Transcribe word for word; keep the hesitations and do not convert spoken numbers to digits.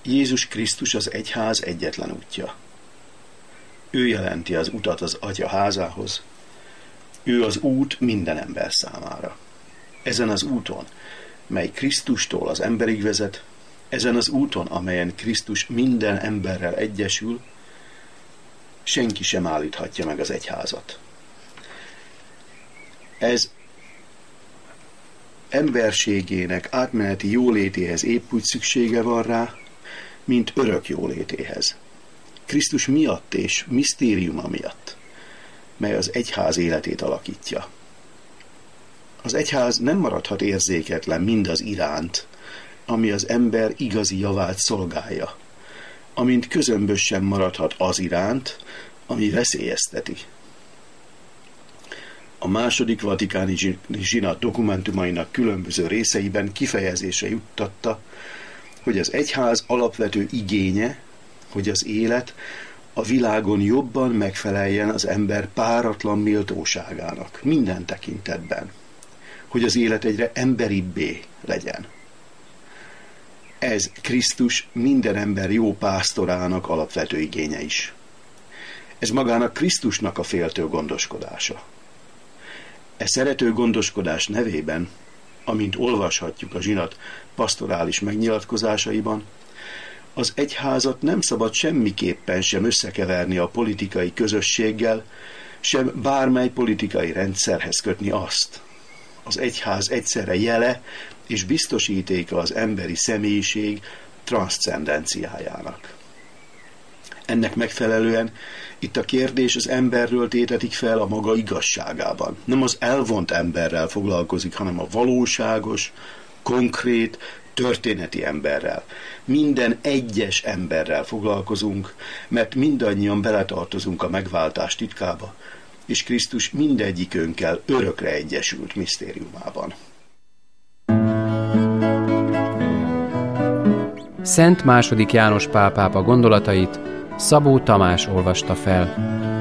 Jézus Krisztus az egyház egyetlen útja. Ő jelenti az utat az Atya házához. Ő az út minden ember számára. Ezen az úton, mely Krisztustól az emberig vezet, ezen az úton, amelyen Krisztus minden emberrel egyesül, senki sem állíthatja meg az egyházat. Ez emberségének átmeneti jólétéhez épp úgy szüksége van rá, mint örök jólétéhez. Krisztus miatt és misztériuma miatt, mely az egyház életét alakítja. Az egyház nem maradhat érzéketlen mindaz iránt, ami az ember igazi javát szolgálja, amint közömbös sem maradhat az iránt, ami veszélyezteti. A második vatikáni zsinat dokumentumainak különböző részeiben kifejezésre juttatta, hogy az egyház alapvető igénye, hogy az élet a világon jobban megfeleljen az ember páratlan méltóságának minden tekintetben, hogy az élet egyre emberibbé legyen. Ez Krisztus minden ember jó pásztorának alapvető igénye is. Ez magának Krisztusnak a féltő gondoskodása. E szerető gondoskodás nevében, amint olvashatjuk a zsinat pasztorális megnyilatkozásaiban, az egyházat nem szabad semmiképpen sem összekeverni a politikai közösséggel, sem bármely politikai rendszerhez kötni azt. Az egyház egyszerre jele és biztosítéka az emberi személyiség transzcendenciájának. Ennek megfelelően itt a kérdés az emberről tétetik fel a maga igazságában. Nem az elvont emberrel foglalkozik, hanem a valóságos, konkrét, történeti emberrel. Minden egyes emberrel foglalkozunk, mert mindannyian beletartozunk a megváltás titkába, és Krisztus mindegyikünkkel örökre egyesült misztériumában. Szent második János Pál pápa gondolatait Szabó Tamás olvasta fel.